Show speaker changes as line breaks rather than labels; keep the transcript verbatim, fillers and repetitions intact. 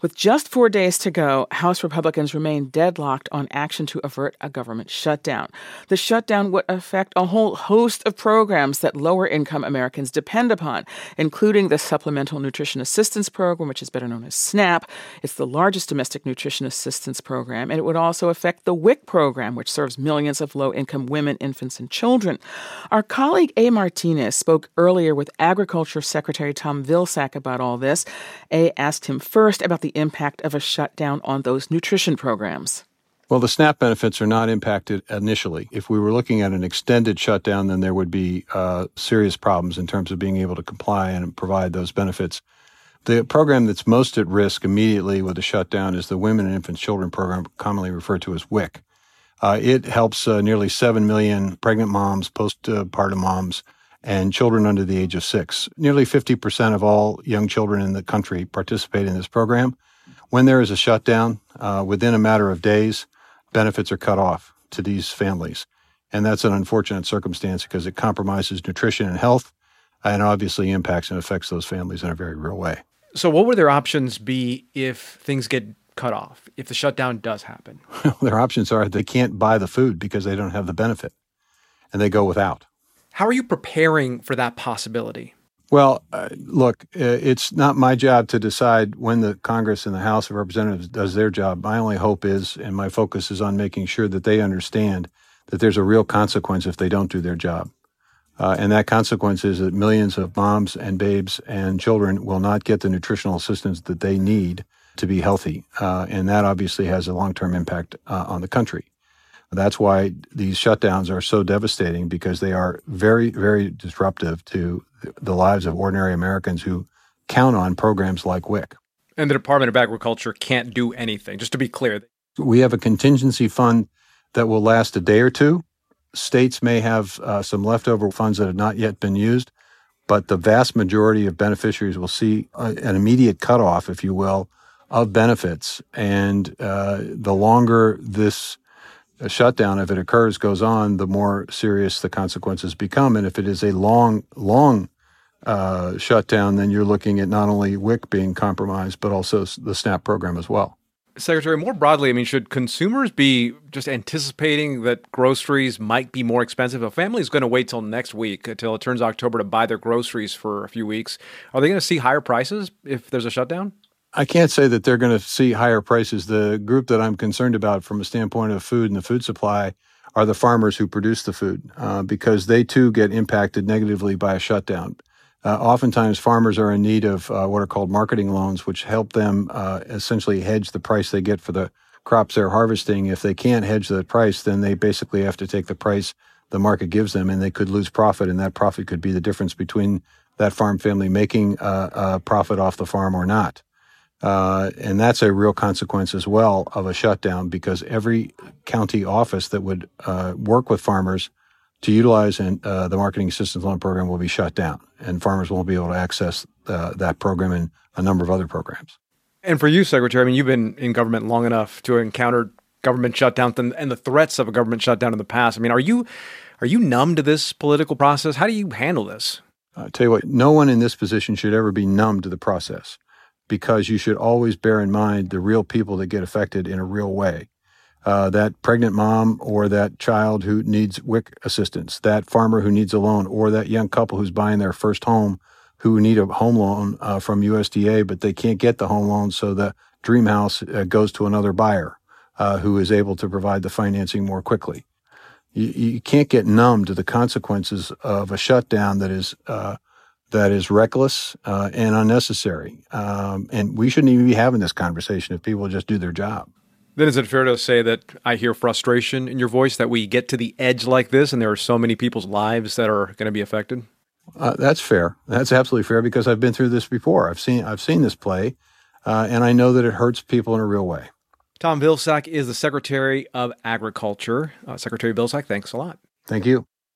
With just four days to go, House Republicans remain deadlocked on action to avert a government shutdown. The shutdown would affect a whole host of programs that lower-income Americans depend upon, including the Supplemental Nutrition Assistance Program, which is better known as SNAP. It's the largest domestic nutrition assistance program, and it would also affect the WIC program, which serves millions of low-income women, infants, and children. Our colleague A. Martinez spoke earlier with Agriculture Secretary Tom Vilsack about all this. A asked him first about the impact of a shutdown on those nutrition programs.
Well, the SNAP benefits are not impacted initially. If we were looking at an extended shutdown, then there would be uh, serious problems in terms of being able to comply and provide those benefits. The program that's most at risk immediately with a shutdown is the Women and Infant Children Program, commonly referred to as WIC. Uh, it helps uh, nearly seven million pregnant moms, postpartum moms, and children under the age of six. Nearly fifty percent of all young children in the country participate in this program. When there is a shutdown, uh, within a matter of days, benefits are cut off to these families. And that's an unfortunate circumstance because it compromises nutrition and health and obviously impacts and affects those families in a very real way.
So what would their options be if things get cut off, if the shutdown does happen?
Their options are they can't buy the food because they don't have the benefit, and they go without.
How are you preparing for that possibility?
Well, uh, look, uh, it's not my job to decide when the Congress and the House of Representatives does their job. My only hope is, and my focus is on making sure that they understand that there's a real consequence if they don't do their job. Uh, and that consequence is that millions of moms and babes and children will not get the nutritional assistance that they need to be healthy. Uh, and that obviously has a long-term impact uh, on the country. That's why these shutdowns are so devastating, because they are very, very disruptive to the lives of ordinary Americans who count on programs like WIC.
And the Department of Agriculture can't do anything, just to be clear.
We have a contingency fund that will last a day or two. States may have uh, some leftover funds that have not yet been used, but the vast majority of beneficiaries will see a, an immediate cutoff, if you will, of benefits. And uh, the longer this a shutdown, if it occurs, goes on, the more serious the consequences become. And if it is a long, long uh, shutdown, then you're looking at not only WIC being compromised, but also the SNAP program as well.
Secretary, more broadly, I mean, should consumers be just anticipating that groceries might be more expensive? A family is going to wait till next week, until it turns October, to buy their groceries for a few weeks. Are they going to see higher prices if there's a shutdown?
I can't say that they're going to see higher prices. The group that I'm concerned about from a standpoint of food and the food supply are the farmers who produce the food, uh, because they too get impacted negatively by a shutdown. Uh, oftentimes, farmers are in need of uh, what are called marketing loans, which help them uh, essentially hedge the price they get for the crops they're harvesting. If they can't hedge the price, then they basically have to take the price the market gives them, and they could lose profit, and that profit could be the difference between that farm family making uh, a profit off the farm or not. Uh, and that's a real consequence as well of a shutdown, because every county office that would uh, work with farmers to utilize an, uh, the Marketing Assistance Loan Program will be shut down, and farmers won't be able to access uh, that program and a number of other programs.
And for you, Secretary, I mean, you've been in government long enough to encounter government shutdowns and, and the threats of a government shutdown in the past. I mean, are you are you numb to this political process? How do you handle this?
I'll tell you what, no one in this position should ever be numb to the process, because you should always bear in mind the real people that get affected in a real way. Uh, that pregnant mom, or that child who needs WIC assistance, that farmer who needs a loan, or that young couple who's buying their first home who need a home loan uh, from U S D A, but they can't get the home loan, so the dream house uh, goes to another buyer uh, who is able to provide the financing more quickly. You, you can't get numb to the consequences of a shutdown that is uh, that is reckless uh, and unnecessary. Um, and we shouldn't even be having this conversation if people just do their job.
Then is it fair to say that I hear frustration in your voice that we get to the edge like this and there are so many people's lives that are going to be affected?
Uh, that's fair. That's absolutely fair, because I've been through this before. I've seen I've seen this play, uh, and I know that it hurts people in a real way.
Tom Vilsack is the Secretary of Agriculture. Uh, Secretary Vilsack, thanks a lot.
Thank you.